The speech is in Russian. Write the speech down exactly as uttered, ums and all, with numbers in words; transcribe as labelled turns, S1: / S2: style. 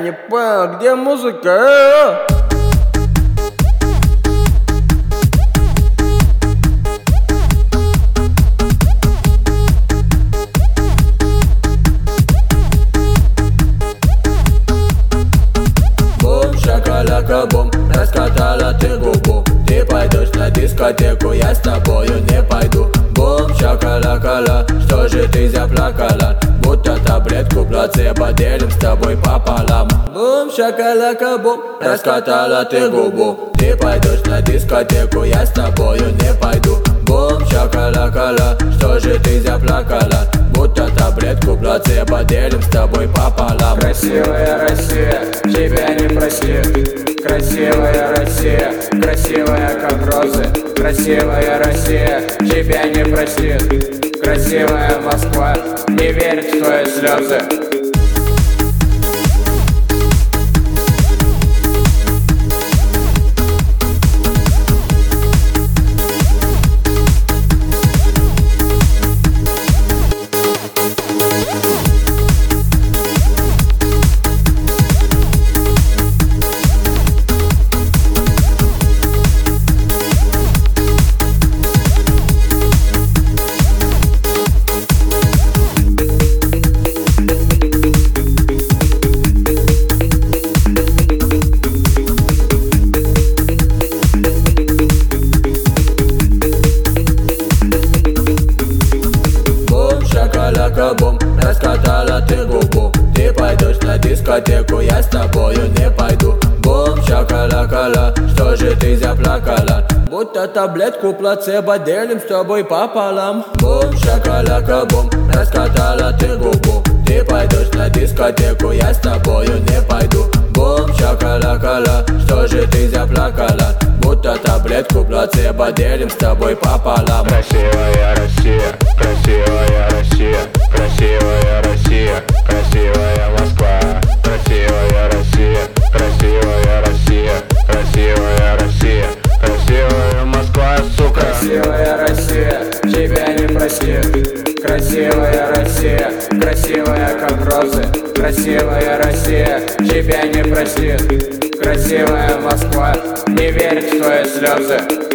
S1: не понял, где музыка?
S2: Бум, раскатала ты губу. Ты пойдешь на дискотеку, я с тобою не пойду. Бум, шакалакала, что же ты заплакала? Будто таблетку плацебо делим с тобой пополам. Бум, шакалака, бум, раскатала ты губу. Ты пойдешь на дискотеку, я с тобою не пойду. Бум, шакалакала, что же ты заплакала? Будто таблетку плацебо делим с тобой пополам.
S3: Красивая Россия, тебя не простит. Красивая Россия, красивая как розы. Красивая Россия, тебя не простит. Красивая Москва, не верит в твои слезы.
S2: Бум, раскатала ты губу. Ты пойдешь на дискотеку, я с тобою не пойду. Бум, шакалакала, что же ты заплакала? Будто таблетку плацебо делим с тобой пополам. Бум, шакалака, бум, раскатала ты губу. Ты пойдешь на дискотеку, я с тобою не пойду. Бум, шакалакала, что же ты заплакала? Будто таблетку плацебо делим с тобой пополам.
S3: Красивая Россия, красивая Россия, красивая Россия, красивая Москва. Красивая Россия, красивая Россия, красивая Россия, красивая Москва, сука. Красивая Россия, тебя не простит. Красивая Россия, красивая как розы. Красивая Россия, тебя не простит. Красивая Москва, не верит в твои слезы.